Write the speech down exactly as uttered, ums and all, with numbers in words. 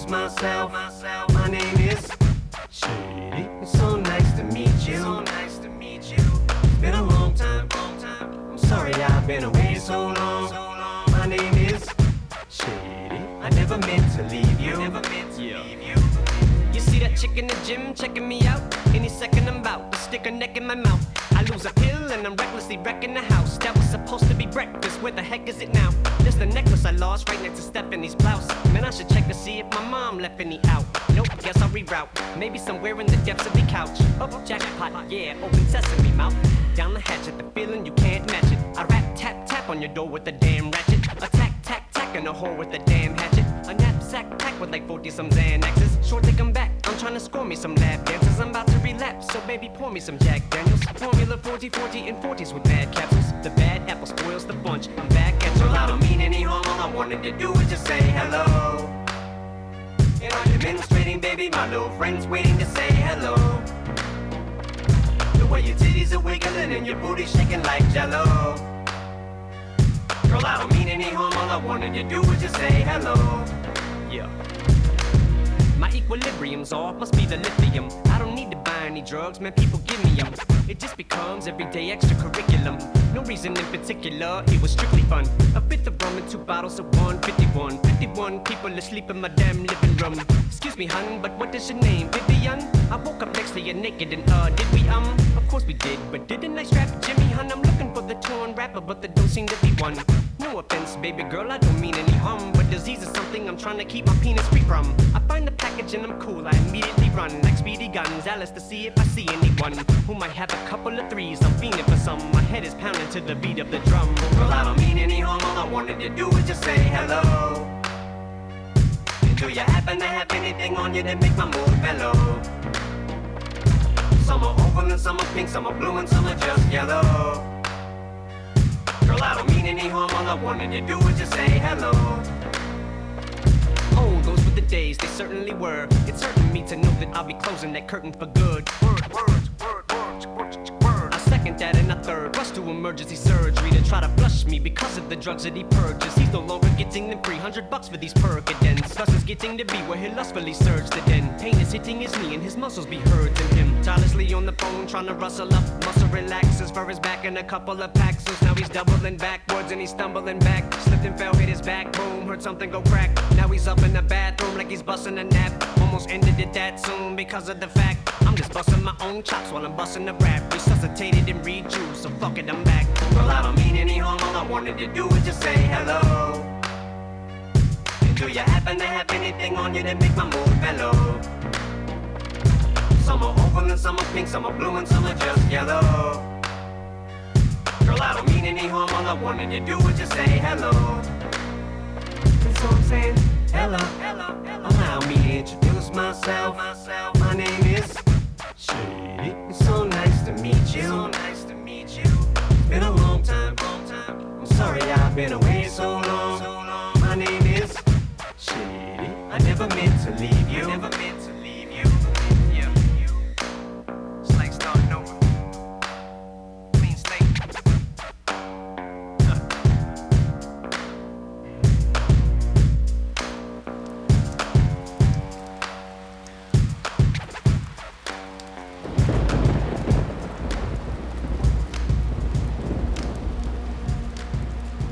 introduce myself. My name is Shady. It's so nice to meet you. So nice to meet you. It's been a long time. I'm sorry I've been away so long. My name is Shady. I never meant to leave you. Never meant to leave you. You see that chick in the gym checking me out? Any second I'm about to stick her neck in my mouth. I lose a pill and I'm recklessly wrecking the house. That was supposed to be breakfast, where the heck is it now? There's the necklace I lost right next to Stephanie's blouse. Man, I should check to see if my mom left any out. Nope, guess I'll reroute. Maybe somewhere in the depths of the couch. Oh, jackpot, yeah, open sesame mouth. Down the hatch at the feeling you can't match it. I rap, tap, tap on your door with a damn ratchet. Attack, tack, tack in a hole with a damn hatchet. A knapsack packed with like forty some Xanaxes. Short to come back, I'm trying to score me some lap dances. I'm about to relapse, so baby pour me some Jack Daniels. Formula forty, forty, and forties with bad capsules. The bad apple spoils the bunch. I'm back at you. Well, I don't mean any harm, all I wanted to do was just say hello. And I'm demonstrating, baby, my little friend's waiting to say hello. The way your titties are wiggling and your booty shaking like jello. Girl, I don't mean any harm, all I wanted to do was just say hello. Yeah. My equilibrium's off, must be the lithium. I don't need to buy any drugs, man, people give me them. It just becomes everyday extracurriculum. No reason in particular, it was strictly fun. A fifth of rum and two bottles of one fifty-one. fifty-one people asleep in my damn living room. Excuse me, hun, but what is your name, Vivian? I woke up next to you naked and uh, did we um? Of course we did, but didn't I strap Jimmy, hun? I'm looking for the torn rapper, but there don't seem to be one. No offense, baby girl, I don't mean any harm, but disease is something I'm trying to keep my penis free from. I find the package and I'm cool, I immediately run like Speedy Guns, Alice to see if I see anyone who might have a couple of threes. I'm fiending for some, my head is pounding to the beat of the drum. Well, I don't mean any harm, all I wanted to do was just say hello. And do you happen to have anything on you that make my mood mellow? Some are oval and some are pink, some are blue and some are just yellow. Girl, I don't mean any harm, all I wanted to do was just say hello. Oh, those were the days, they certainly were. It's hurting me to know that I'll be closing that curtain for good. Word, words, word, words, words, word. I second that and a third. Rush to emergency surgery to try to flush me because of the drugs that he purges. He's no longer getting them three hundred bucks for these Percodens. Thus is getting to be where he lustfully surged the den. Pain is hitting his knee and his muscles be hurting him. Tirelessly on the phone trying to rustle up. Muscle relaxes for his back and a couple of Paxos. Now he's doubling backwards and he's stumbling back. Slipped and fell, hit his back, boom, heard something go crack. Now he's up in the bathroom like he's busting a nap. Almost ended it that soon because of the fact I'm just busting my own chops while I'm busting the rap. Resuscitated and rejuiced, so fuck it, I'm back. Well, I don't mean any harm, all I wanted to do was just say hello. And do you happen to have anything on you that make my mood mellow? Some are oval and some are pink, some are blue and some are just yellow. Girl, I don't mean any harm, all I wanted to do was just say hello. And so I'm saying hello, hello, hello. Allow me to introduce myself. My name is Shady. It's so nice to meet you. So nice to meet you. It's been a long time, long time. I'm sorry I've been away so long. My name is Shady. I never meant to leave